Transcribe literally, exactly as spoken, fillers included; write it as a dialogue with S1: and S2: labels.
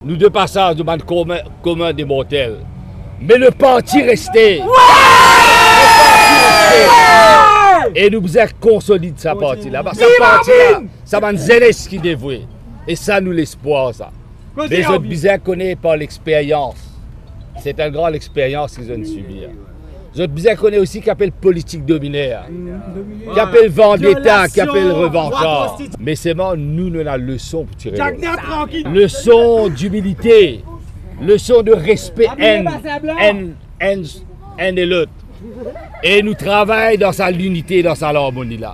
S1: Nous de passage nous demandons commun, commun des mortels. Mais le parti restait. Ouais, le parti restait. Et nous besoin consolider sa partie là. Sa partie là, ça va nous aider ce qui dévoué. Et ça nous l'espoir ça. Les autres besoin connaître par l'expérience. C'est une grande expérience qu'ils ont subi. Les autres besoin connaître aussi qui appelle politique dominaire. Qui appelle vendetta, qui appelle revanchard. Mais c'est bon, nous nous avons la leçon pour tirer. Leçon d'humilité. Leçon de respect, haine, haine, haine, haine de l'autre. Et nous travaillons dans sa l'unité, dans sa harmonie là.